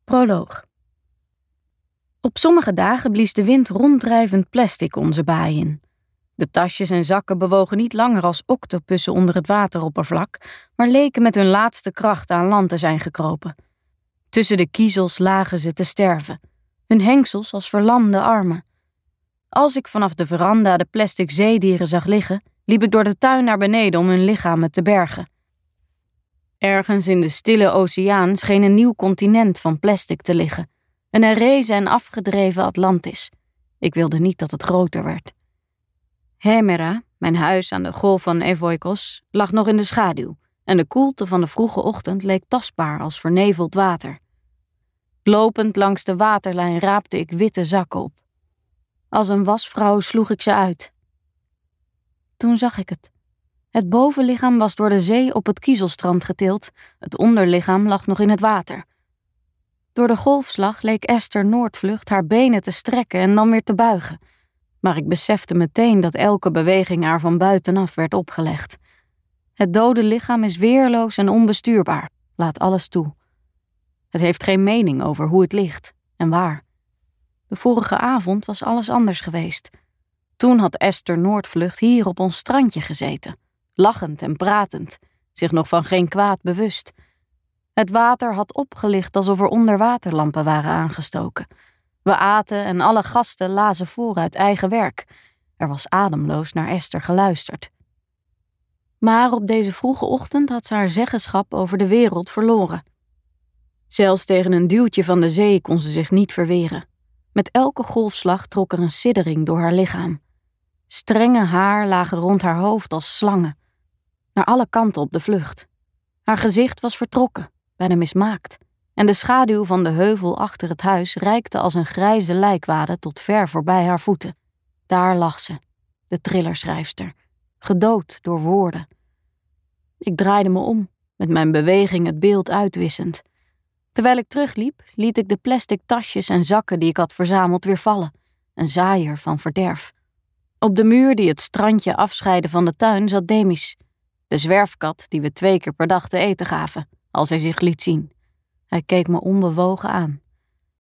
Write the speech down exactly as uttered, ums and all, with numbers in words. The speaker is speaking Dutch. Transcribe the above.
Proloog. Op sommige dagen blies de wind ronddrijvend plastic onze baai in. De tasjes en zakken bewogen niet langer als octopussen onder het wateroppervlak, maar leken met hun laatste kracht aan land te zijn gekropen. Tussen de kiezels lagen ze te sterven, hun hengsels als verlamde armen. Als ik vanaf de veranda de plastic zeedieren zag liggen, liep ik door de tuin naar beneden om hun lichamen te bergen. Ergens in de stille oceaan scheen een nieuw continent van plastic te liggen. Een herrezen en afgedreven Atlantis. Ik wilde niet dat het groter werd. Hemera, mijn huis aan de golf van Evoikos, lag nog in de schaduw en de koelte van de vroege ochtend leek tastbaar als verneveld water. Lopend langs de waterlijn raapte ik witte zakken op. Als een wasvrouw sloeg ik ze uit. Toen zag ik het. Het bovenlichaam was door de zee op het kiezelstrand getild, het onderlichaam lag nog in het water. Door de golfslag leek Esther Noordvlucht haar benen te strekken en dan weer te buigen. Maar ik besefte meteen dat elke beweging haar van buitenaf werd opgelegd. Het dode lichaam is weerloos en onbestuurbaar, laat alles toe. Het heeft geen mening over hoe het ligt en waar. De vorige avond was alles anders geweest. Toen had Esther Noordvlucht hier op ons strandje gezeten, lachend en pratend, zich nog van geen kwaad bewust. Het water had opgelicht alsof er onderwaterlampen waren aangestoken. We aten en alle gasten lazen voor uit eigen werk. Er was ademloos naar Esther geluisterd. Maar op deze vroege ochtend had ze haar zeggenschap over de wereld verloren. Zelfs tegen een duwtje van de zee kon ze zich niet verweren. Met elke golfslag trok er een siddering door haar lichaam. Strenge haar lagen rond haar hoofd als slangen. Naar alle kanten op de vlucht. Haar gezicht was vertrokken, bijna mismaakt. En de schaduw van de heuvel achter het huis reikte als een grijze lijkwade tot ver voorbij haar voeten. Daar lag ze, de thrillerschrijfster, gedood door woorden. Ik draaide me om, met mijn beweging het beeld uitwissend. Terwijl ik terugliep, liet ik de plastic tasjes en zakken die ik had verzameld weer vallen. Een zaaier van verderf. Op de muur die het strandje afscheidde van de tuin zat Demis, de zwerfkat die we twee keer per dag te eten gaven, als hij zich liet zien. Hij keek me onbewogen aan.